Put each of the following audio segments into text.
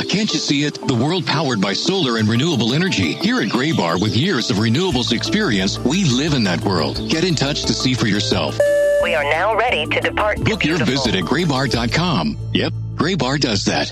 can't you see it? The world powered by solar and renewable energy. Here at Graybar, with years of renewables experience, we live in that world. Get in touch to see for yourself. We are now ready to depart. Book your visit at graybar.com. Yep, Graybar does that.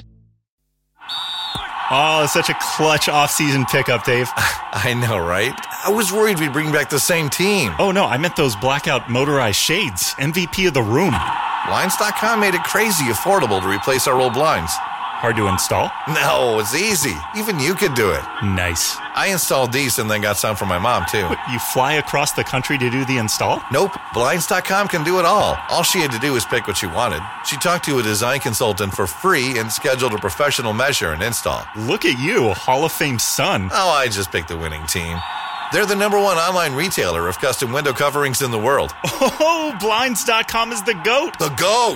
Oh, such a clutch off-season pickup, Dave. I know, right? I was worried we'd bring back the same team. Oh, no, I meant those blackout motorized shades. MVP of the room. Blinds.com made it crazy affordable to replace our old blinds. Hard to install? No, it's easy. Even you could do it. Nice. I installed these and then got some for my mom, too. What, you fly across the country to do the install? Nope. Blinds.com can do it all. All she had to do was pick what she wanted. She talked to a design consultant for free and scheduled a professional measure and install. Look at you, a Hall of Fame son. Oh, I just picked the winning team. They're the #1 online retailer of custom window coverings in the world. Oh, Blinds.com is the GOAT. The GOAT!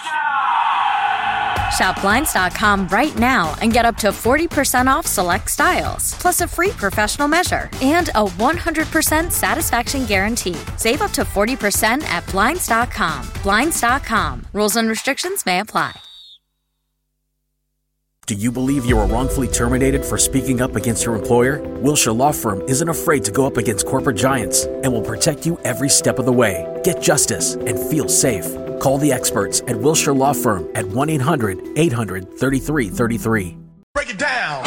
Shop Blinds.com right now and get up to 40% off select styles, plus a free professional measure and a 100% satisfaction guarantee. Save up to 40% at Blinds.com. Blinds.com. Rules and restrictions may apply. Do you believe you were wrongfully terminated for speaking up against your employer? Wilshire Law Firm isn't afraid to go up against corporate giants and will protect you every step of the way. Get justice and feel safe. Call the experts at Wilshire Law Firm at 1-800-800-3333. Break it down!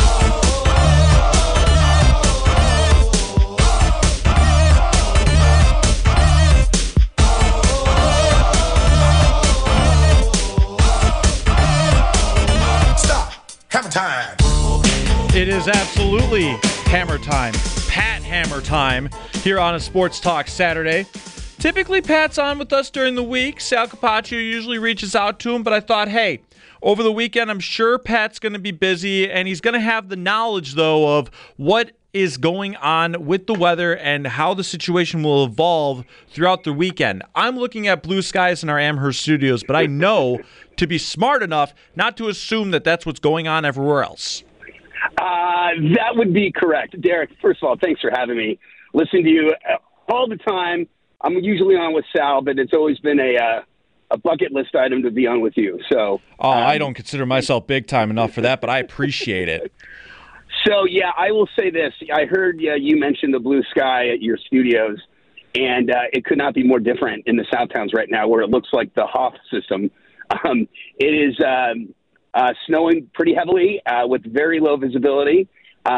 Hammer time. It is absolutely hammer time. Pat Hammer time here on a Sports Talk Saturday. Typically, Pat's on with us during the week. Sal Capaccio usually reaches out to him, but I thought, hey, over the weekend, I'm sure Pat's going to be busy, and he's going to have the knowledge, though, of what is going on with the weather and how the situation will evolve throughout the weekend. I'm looking at blue skies in our Amherst studios, but I know to be smart enough not to assume that that's what's going on everywhere else. That would be correct. Derek, first of all, thanks for having me. Listen to you all the time. I'm usually on with Sal, but it's always been a bucket list item to be on with you. So, I don't consider myself big time enough for that, but I appreciate it. So, yeah, I will say this. I heard you mention the blue sky at your studios, and it could not be more different in the South Towns right now, where it looks like the Hoff system. It is snowing pretty heavily with very low visibility.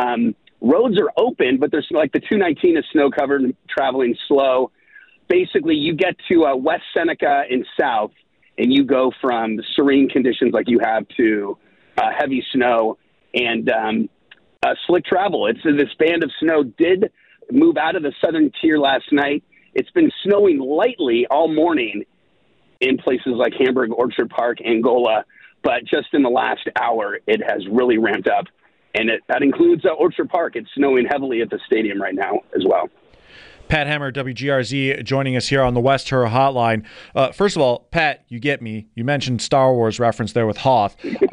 Roads are open, but there's like the 219 is snow covered and traveling slow. Basically, you get to West Seneca and south, and you go from serene conditions like you have to heavy snow and slick travel. This band of snow did move out of the southern tier last night. It's been snowing lightly all morning in places like Hamburg, Orchard Park, Angola, but just in the last hour, it has really ramped up. And that includes Orchard Park. It's snowing heavily at the stadium right now as well. Pat Hammer, WGRZ, joining us here on the West Her Hotline. First of all, Pat, you get me. You mentioned Star Wars reference there with Hoth.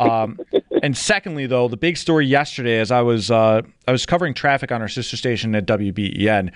And secondly, though, the big story yesterday, as I was covering traffic on our sister station at WBEN,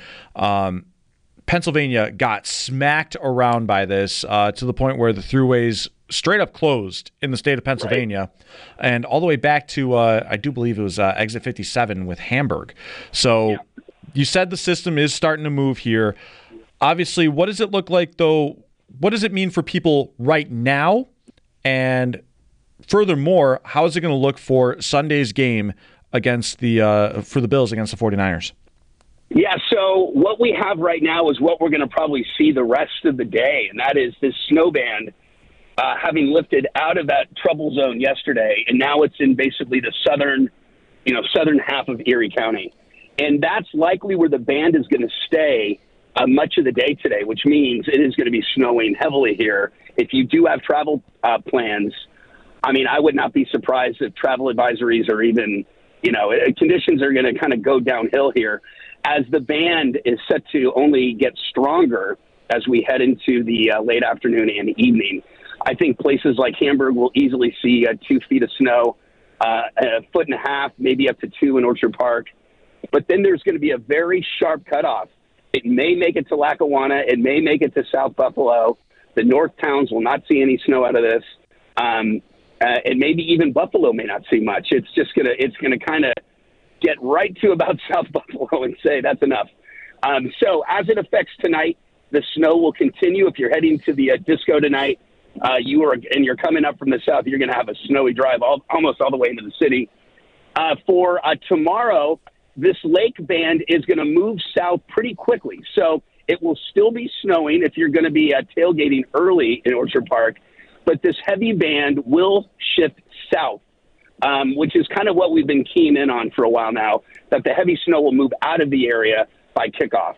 Pennsylvania got smacked around by this to the point where the throughways straight up closed in the state of Pennsylvania, right, and all the way back to, I do believe it was exit 57 with Hamburg. So you said the system is starting to move here. Obviously, what does it look like, though? What does it mean for people right now? And furthermore, how is it going to look for Sunday's game against for the Bills against the 49ers? Yeah, so what we have right now is what we're going to probably see the rest of the day, and that is this snow band having lifted out of that trouble zone yesterday, and now it's in basically the southern half of Erie County. And that's likely where the band is going to stay much of the day today, which means it is going to be snowing heavily here. If you do have travel plans, I mean, I would not be surprised if travel advisories or even, conditions are going to kind of go downhill here as the band is set to only get stronger as we head into the late afternoon and evening. I think places like Hamburg will easily see 2 feet of snow, 1.5 feet, maybe up to 2 in Orchard Park. But then there's going to be a very sharp cutoff. It may make it to Lackawanna. It may make it to South Buffalo. The North Towns will not see any snow out of this. and maybe even Buffalo may not see much. It's gonna kind of get right to about South Buffalo and say that's enough. So as it affects tonight, the snow will continue. If you're heading to the disco tonight, you're coming up from the south, you're going to have a snowy drive almost all the way into the city. For tomorrow, this lake band is going to move south pretty quickly. So it will still be snowing if you're going to be tailgating early in Orchard Park, but this heavy band will shift south, which is kind of what we've been keying in on for a while now, that the heavy snow will move out of the area by kickoff.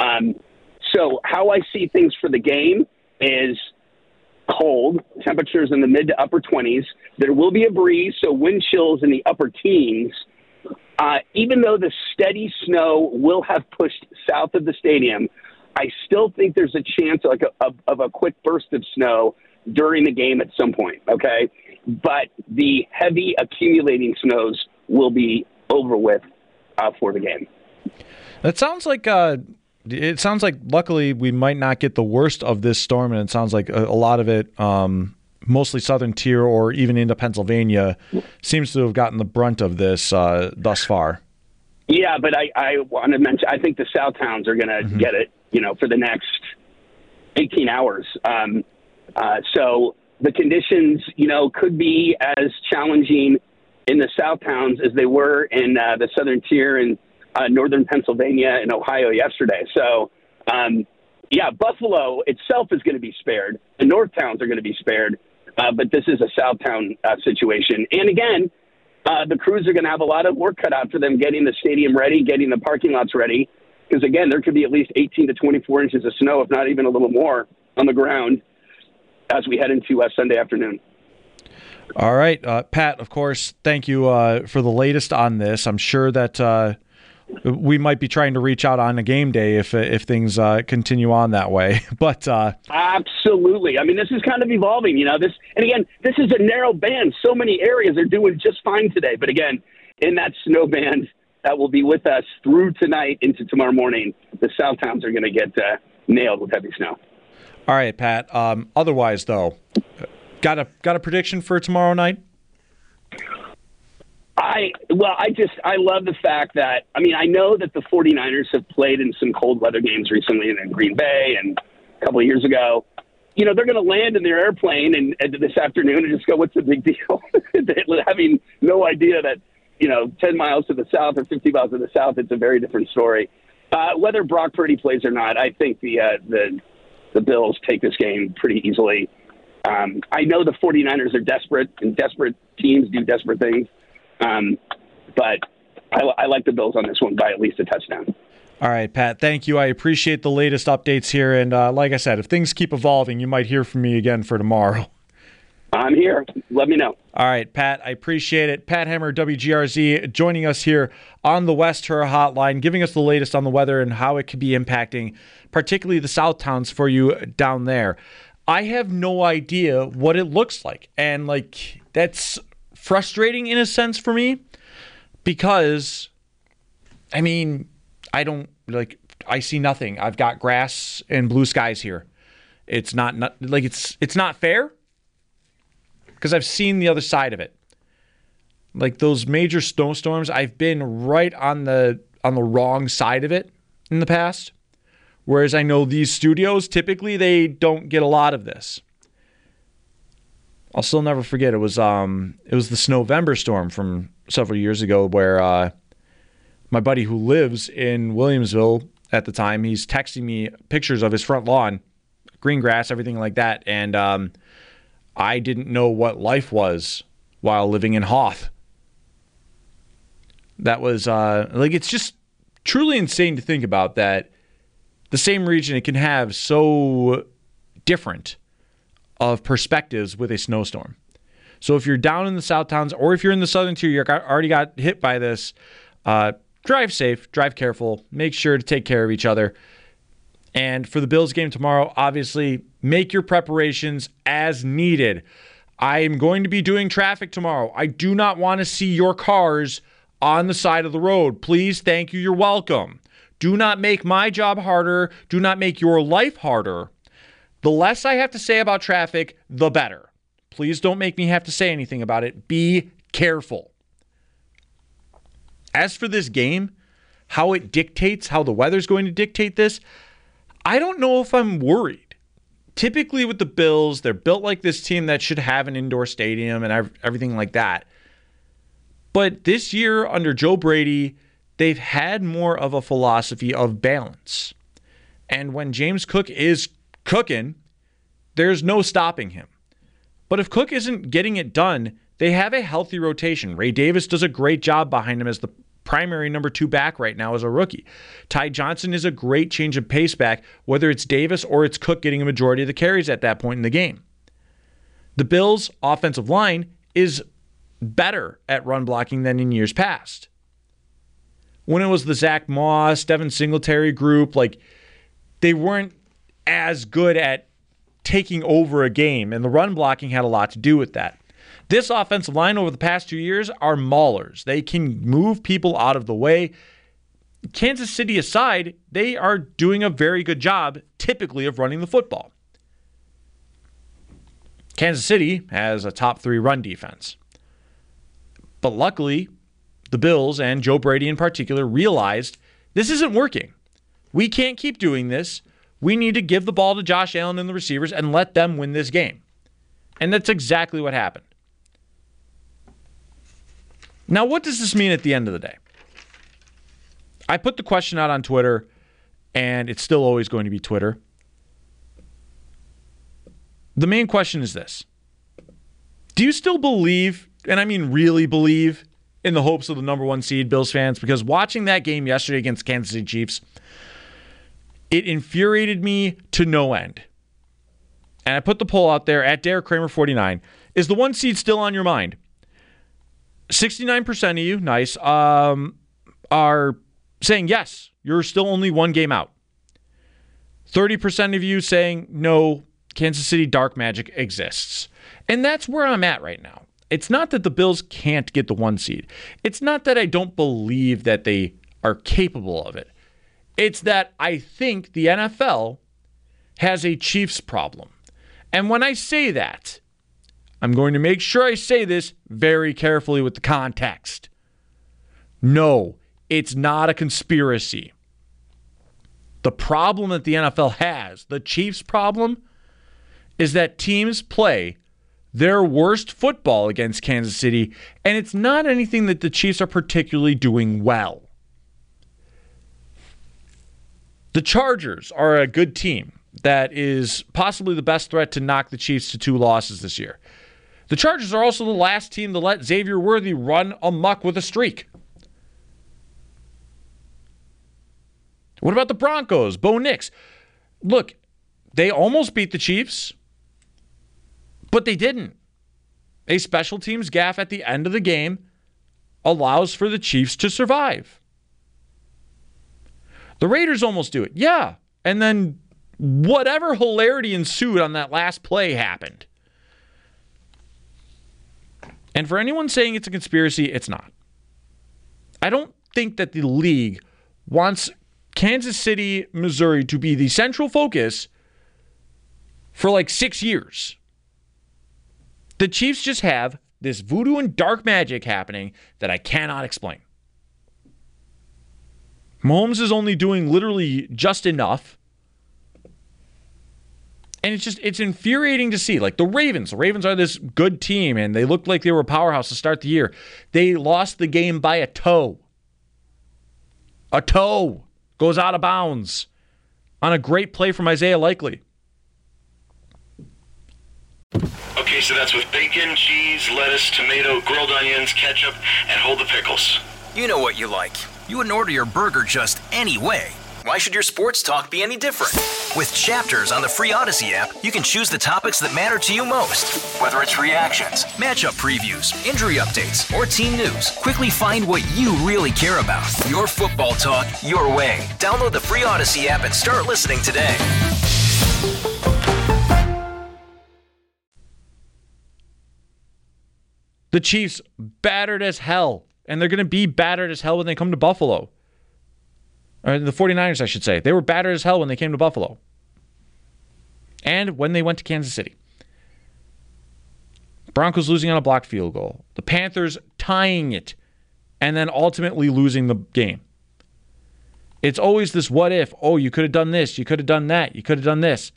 So how I see things for the game is cold, temperatures in the mid to upper 20s. There will be a breeze, so wind chills in the upper teens. Even though the steady snow will have pushed south of the stadium, I still think there's a chance of a quick burst of snow during the game at some point, okay? But the heavy accumulating snows will be over with for the game. That sounds like luckily we might not get the worst of this storm, and it sounds like a lot of it, mostly southern tier or even into Pennsylvania, seems to have gotten the brunt of this thus far. Yeah, but I want to mention, I think the South Towns are going to get it, for the next 18 hours. So the conditions, could be as challenging in the South Towns as they were in the southern tier and northern Pennsylvania and Ohio yesterday. So, Buffalo itself is going to be spared. The North Towns are going to be spared, but this is a South Town situation. And again, the crews are going to have a lot of work cut out for them getting the stadium ready, getting the parking lots ready, because, again, there could be at least 18 to 24 inches of snow, if not even a little more, on the ground as we head into Sunday afternoon. All right. Pat, of course, thank you for the latest on this. I'm sure that we might be trying to reach out on a game day if things continue on that way. But absolutely. I mean, this is kind of evolving, this is a narrow band. So many areas are doing just fine today. But again, in that snow band that will be with us through tonight into tomorrow morning, the South Towns are going to get nailed with heavy snow. All right, Pat. Otherwise, though, got a prediction for tomorrow night? I love the fact that, I know that the 49ers have played in some cold weather games recently in Green Bay and a couple of years ago. They're going to land in their airplane and this afternoon and just go, what's the big deal? Having no idea that, 10 miles to the south or 50 miles to the south, it's a very different story. Whether Brock Purdy plays or not, I think the Bills take this game pretty easily. I know the 49ers are desperate, and desperate teams do desperate things. But I like the Bills on this one by at least a touchdown. All right, Pat, thank you. I appreciate the latest updates here. And like I said, if things keep evolving, you might hear from me again for tomorrow. I'm here. Let me know. All right, Pat, I appreciate it. Pat Hammer, WGRZ, joining us here on the West Her Hotline, giving us the latest on the weather and how it could be impacting particularly the South Towns for you down there. I have no idea what it looks like. And, that's frustrating in a sense for me because, I see nothing. I've got grass and blue skies here. It's not it's not fair because I've seen the other side of it. Like those major snowstorms, I've been right on the wrong side of it in the past. Whereas I know these studios, typically they don't get a lot of this. I'll still never forget. It was the Snowvember storm from several years ago where my buddy who lives in Williamsville at the time, he's texting me pictures of his front lawn, green grass, everything like that. And I didn't know what life was while living in Hoth. That was it's just truly insane to think about that the same region, it can have so different of perspectives with a snowstorm. So if you're down in the South Towns or if you're in the Southern Tier, you already got hit by this, drive safe, drive careful, make sure to take care of each other. And for the Bills game tomorrow, obviously, make your preparations as needed. I am going to be doing traffic tomorrow. I do not want to see your cars on the side of the road. Please, thank you, you're welcome. Do not make my job harder. Do not make your life harder. The less I have to say about traffic, the better. Please don't make me have to say anything about it. Be careful. As for this game, how it dictates, how the weather's going to dictate this, I don't know if I'm worried. Typically with the Bills, they're built like this team that should have an indoor stadium and everything like that. But this year under Joe Brady, they've had more of a philosophy of balance. And when James Cook is cooking, there's no stopping him. But if Cook isn't getting it done, they have a healthy rotation. Ray Davis does a great job behind him as the primary number 2 back right now as a rookie. Ty Johnson is a great change of pace back, whether it's Davis or it's Cook getting a majority of the carries at that point in the game. The Bills' offensive line is better at run blocking than in years past. When it was the Zach Moss, Devin Singletary group, they weren't as good at taking over a game, and the run blocking had a lot to do with that. This offensive line over the past 2 years are maulers. They can move people out of the way. Kansas City aside, they are doing a very good job, typically, of running the football. Kansas City has a top 3 run defense. But luckily, the Bills, and Joe Brady in particular, realized this isn't working. We can't keep doing this. We need to give the ball to Josh Allen and the receivers and let them win this game. And that's exactly what happened. Now, what does this mean at the end of the day? I put the question out on Twitter, and it's still always going to be Twitter. The main question is this. Do you still believe, and I mean really believe, in the hopes of the number 1 seed, Bills fans? Because watching that game yesterday against Kansas City Chiefs, it infuriated me to no end. And I put the poll out there at Derek Kramer 49. Is the 1 seed still on your mind? 69% of you, nice, are saying yes, you're still only 1 game out. 30% of you saying no, Kansas City dark magic exists. And that's where I'm at right now. It's not that the Bills can't get the 1 seed. It's not that I don't believe that they are capable of it. It's that I think the NFL has a Chiefs problem. And when I say that, I'm going to make sure I say this very carefully with the context. No, it's not a conspiracy. The problem that the NFL has, the Chiefs' problem, is that teams play their worst football against Kansas City, and it's not anything that the Chiefs are particularly doing well. The Chargers are a good team that is possibly the best threat to knock the Chiefs to 2 losses this year. The Chargers are also the last team to let Xavier Worthy run amok with a streak. What about the Broncos? Bo Nix. Look, they almost beat the Chiefs, but they didn't. A special teams gaffe at the end of the game allows for the Chiefs to survive. The Raiders almost do it. Yeah. And then whatever hilarity ensued on that last play happened. And for anyone saying it's a conspiracy, it's not. I don't think that the league wants Kansas City, Missouri to be the central focus for 6 years. The Chiefs just have this voodoo and dark magic happening that I cannot explain. Mahomes is only doing literally just enough. And it's infuriating to see. The Ravens. The Ravens are this good team, and they looked like they were a powerhouse to start the year. They lost the game by a toe. A toe goes out of bounds on a great play from Isaiah Likely. Okay, so that's with bacon, cheese, lettuce, tomato, grilled onions, ketchup, and hold the pickles. You know what you like. You wouldn't order your burger just any way. Why should your sports talk be any different? With Chapters on the free Odyssey app, you can choose the topics that matter to you most. Whether it's reactions, matchup previews, injury updates, or team news, quickly find what you really care about. Your football talk, your way. Download the free Odyssey app and start listening today. The Chiefs battered as hell, and they're going to be battered as hell when they come to Buffalo. Or the 49ers, I should say. They were battered as hell when they came to Buffalo. And when they went to Kansas City. Broncos losing on a blocked field goal. The Panthers tying it and then ultimately losing the game. It's always this what if. Oh, you could have done this. You could have done that. You could have done this.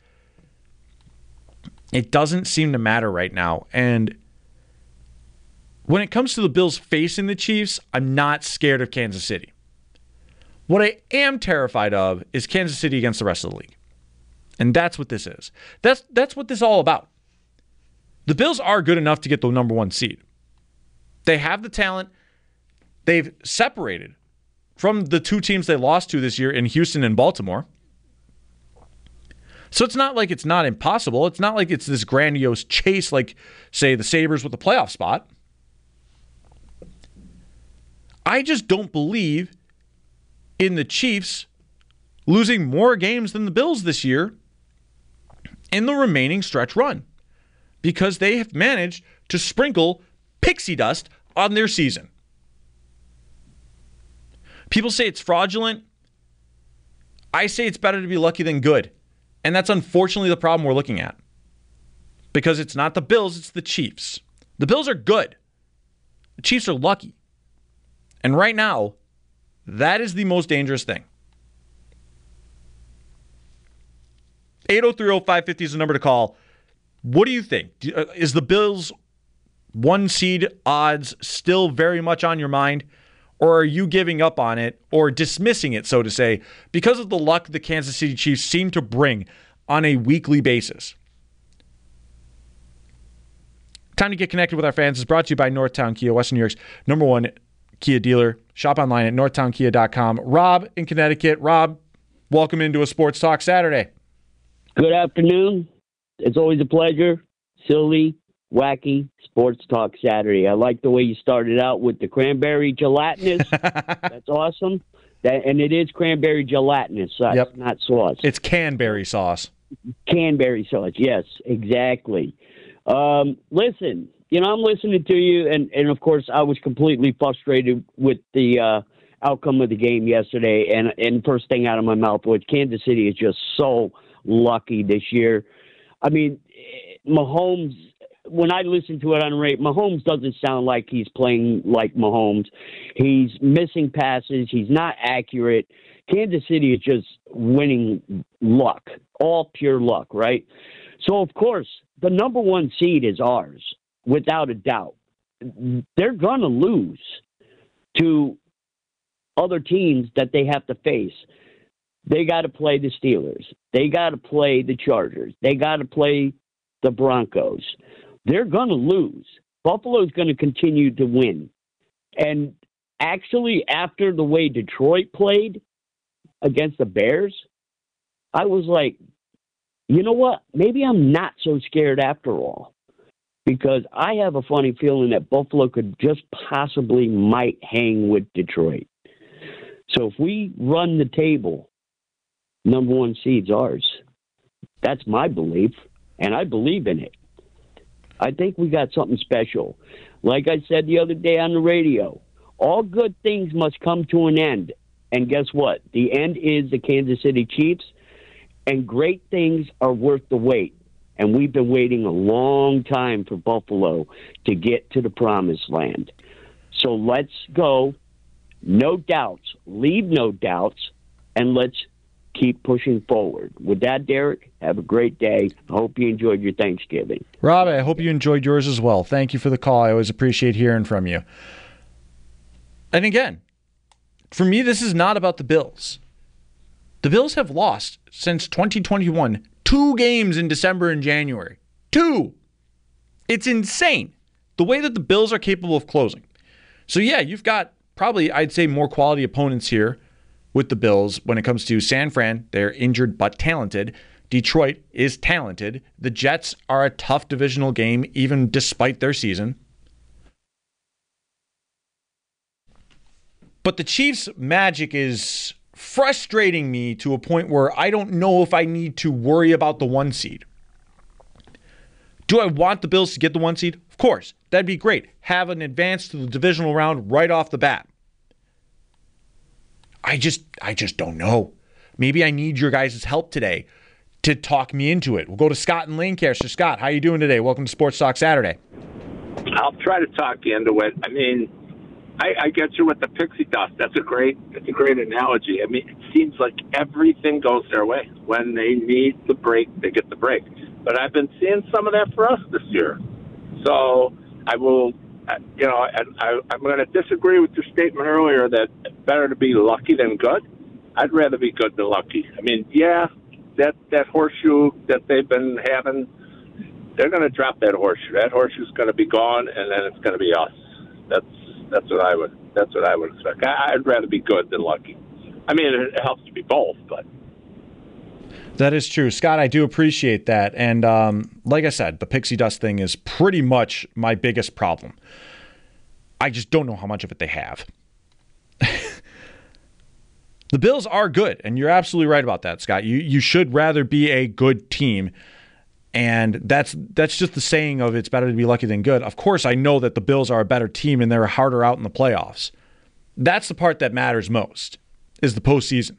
It doesn't seem to matter right now. And when it comes to the Bills facing the Chiefs, I'm not scared of Kansas City. What I am terrified of is Kansas City against the rest of the league. And that's what this is. That's what this is all about. The Bills are good enough to get the number 1 seed. They have the talent. They've separated from the 2 teams they lost to this year in Houston and Baltimore. So it's not like it's not impossible. It's not like it's this grandiose chase like, say, the Sabres with the playoff spot. I just don't believe in the Chiefs losing more games than the Bills this year in the remaining stretch run because they have managed to sprinkle pixie dust on their season. People say it's fraudulent. I say it's better to be lucky than good. And that's unfortunately the problem we're looking at. Because it's not the Bills, it's the Chiefs. The Bills are good. The Chiefs are lucky. And right now, that is the most dangerous thing. 803-0550 is the number to call. What do you think? Is the Bills 1 seed odds still very much on your mind? Or are you giving up on it or dismissing it, so to say, because of the luck the Kansas City Chiefs seem to bring on a weekly basis? Time to get connected with our fans is brought to you by Northtown Kia, Western New York's number 1 Kia dealer. Shop online at northtownkia.com. Rob in Connecticut. Rob, welcome into a Sports Talk Saturday. Good afternoon. It's always a pleasure. Silly, wacky Sports Talk Saturday. I like the way you started out with the cranberry gelatinous. That's awesome. And it is cranberry gelatinous, not sauce. It's canberry sauce. Canberry sauce, yes, exactly. Listen, I'm listening to you, and of course, I was completely frustrated with the outcome of the game yesterday, and first thing out of my mouth was Kansas City is just so lucky this year. I mean, Mahomes, when I listen to it on radio, Mahomes doesn't sound like he's playing like Mahomes. He's missing passes. He's not accurate. Kansas City is just winning luck, all pure luck, right? So, of course, the number 1 seed is ours, without a doubt. They're going to lose to other teams that they have to face. They got to play the Steelers. They got to play the Chargers. They got to play the Broncos. They're going to lose. Buffalo's going to continue to win. And actually, after the way Detroit played against the Bears, I was like, you know what? Maybe I'm not so scared after all. Because I have a funny feeling that Buffalo could just possibly might hang with Detroit. So if we run the table, number 1 seed's ours. That's my belief, and I believe in it. I think we got something special. Like I said the other day on the radio, all good things must come to an end. And guess what? The end is the Kansas City Chiefs, and great things are worth the wait. And we've been waiting a long time for Buffalo to get to the promised land. So let's go. No doubts. Leave no doubts. And let's keep pushing forward. With that, Derek, have a great day. I hope you enjoyed your Thanksgiving. Rob, I hope you enjoyed yours as well. Thank you for the call. I always appreciate hearing from you. And again, for me, this is not about the Bills. The Bills have lost since 2021 2 games in December and January. 2. It's insane the way that the Bills are capable of closing. So, yeah, you've got probably, I'd say, more quality opponents here with the Bills when it comes to San Fran. They're injured but talented. Detroit is talented. The Jets are a tough divisional game, even despite their season. But the Chiefs' magic is frustrating me to a point where I don't know if I need to worry about the 1 seed. Do I want the Bills to get the 1 seed? Of course. That'd be great. Have an advance to the divisional round right off the bat. I just don't know. Maybe I need your guys' help today to talk me into it. We'll go to Scott in Lancaster. Scott, how you doing today? Welcome to Sports Talk Saturday. I'll try to talk you into it. I mean, I get you with the pixie dust. That's a great analogy. I mean, it seems like everything goes their way. When they need the break, they get the break. But I've been seeing some of that for us this year. So I will, I'm going to disagree with your statement earlier that it's better to be lucky than good. I'd rather be good than lucky. I mean, yeah, that horseshoe that they've been having, they're going to drop that horseshoe. That horseshoe's going to be gone, and then it's going to be us. That's what I would expect. I'd rather be good than lucky. I mean, it helps to be both, but. That is true. Scott, I do appreciate that. And like I said, the pixie dust thing is pretty much my biggest problem. I just don't know how much of it they have. The Bills are good, and you're absolutely right about that, Scott. You should rather be a good team. And that's just the saying of it's better to be lucky than good. Of course, I know that the Bills are a better team and they're harder out in the playoffs. That's the part that matters most, is the postseason.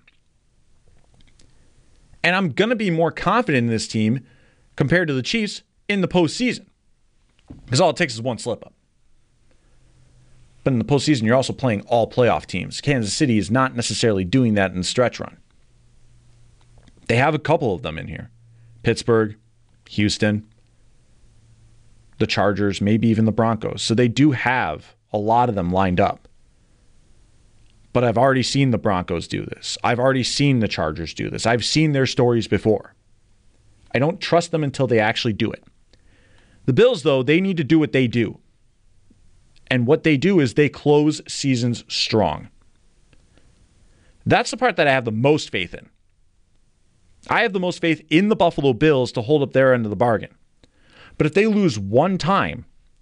And I'm going to be more confident in this team compared to the Chiefs in the postseason. Because all it takes is one slip-up. But in the postseason, you're also playing all playoff teams. Kansas City is not necessarily doing that in the stretch run. They have a couple of them in here. Pittsburgh, Houston, the Chargers, maybe even the Broncos. So they do have a lot of them lined up. But I've already seen the Broncos do this. I've already seen the Chargers do this. I've seen their stories before. I don't trust them until they actually do it. The Bills, though, they need to do what they do. And what they do is they close seasons strong. That's the part that I have the most faith in. I have the most faith in the Buffalo Bills to hold up their end of the bargain. But if they lose one time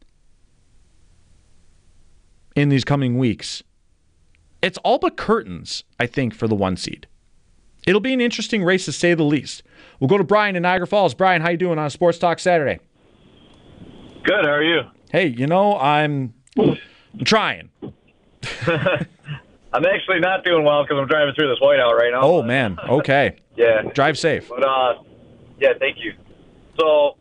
in these coming weeks, it's all but curtains, I think, for the 1 seed. It'll be an interesting race to say the least. We'll go to Brian in Niagara Falls. Brian, how you doing on Sports Talk Saturday? Good, how are you? Hey, I'm trying. I'm actually not doing well because I'm driving through this whiteout right now. Oh, man. Okay. Yeah. Drive safe. But, yeah, thank you. So,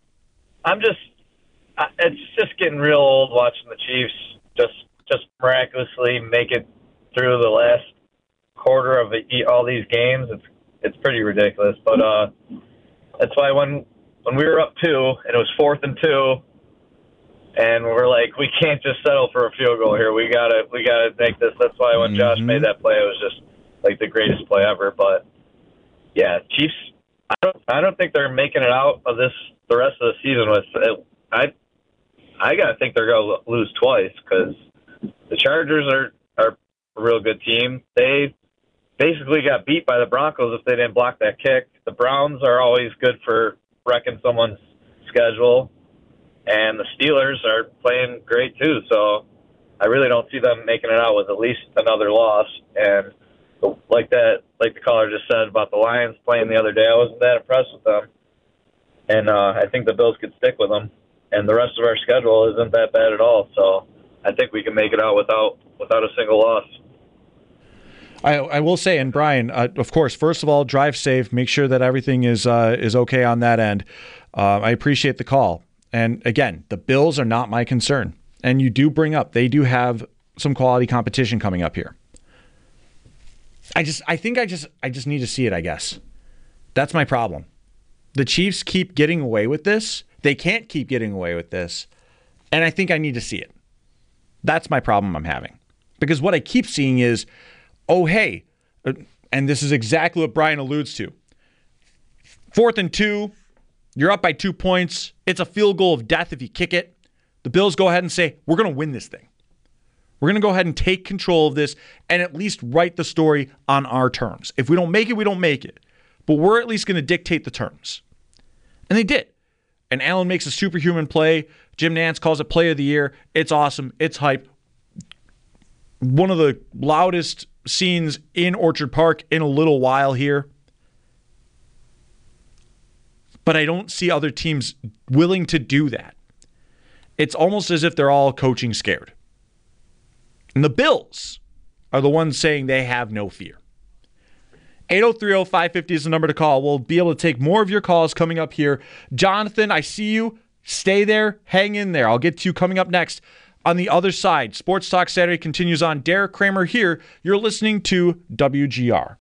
it's just getting real old watching the Chiefs just miraculously make it through the last quarter of all these games. It's pretty ridiculous. But that's why when we were up 2 and it was 4th and 2, and we're like, we can't just settle for a field goal here. We gotta make this. That's why when Josh made that play, it was just like the greatest play ever. But yeah, Chiefs. I don't think they're making it out of this the rest of the season with. I gotta think they're gonna lose twice because the Chargers are a real good team. They basically got beat by the Broncos if they didn't block that kick. The Browns are always good for wrecking someone's schedule. And the Steelers are playing great, too. So I really don't see them making it out with at least another loss. And like the caller just said about the Lions playing the other day, I wasn't that impressed with them. And I think the Bills could stick with them. And the rest of our schedule isn't that bad at all. So I think we can make it out without a single loss. I will say, and Brian, of course, first of all, drive safe. Make sure that everything is okay on that end. I appreciate the call. And again, the Bills are not my concern. And you do bring up, they do have some quality competition coming up here. I just need to see it, I guess. That's my problem. The Chiefs keep getting away with this. They can't keep getting away with this. And I think I need to see it. That's my problem I'm having. Because what I keep seeing is, oh, hey, and this is exactly what Brian alludes to. 4th and 2. You're up by 2 points. It's a field goal of death if you kick it. The Bills go ahead and say, we're going to win this thing. We're going to go ahead and take control of this and at least write the story on our terms. If we don't make it, we don't make it. But we're at least going to dictate the terms. And they did. And Allen makes a superhuman play. Jim Nantz calls it play of the year. It's awesome. It's hype. One of the loudest scenes in Orchard Park in a little while here. But I don't see other teams willing to do that. It's almost as if they're all coaching scared. And the Bills are the ones saying they have no fear. 803-0550 is the number to call. We'll be able to take more of your calls coming up here. Jonathan, I see you. Stay there. Hang in there. I'll get to you coming up next. On the other side, Sports Talk Saturday continues on. Derek Kramer here. You're listening to WGR.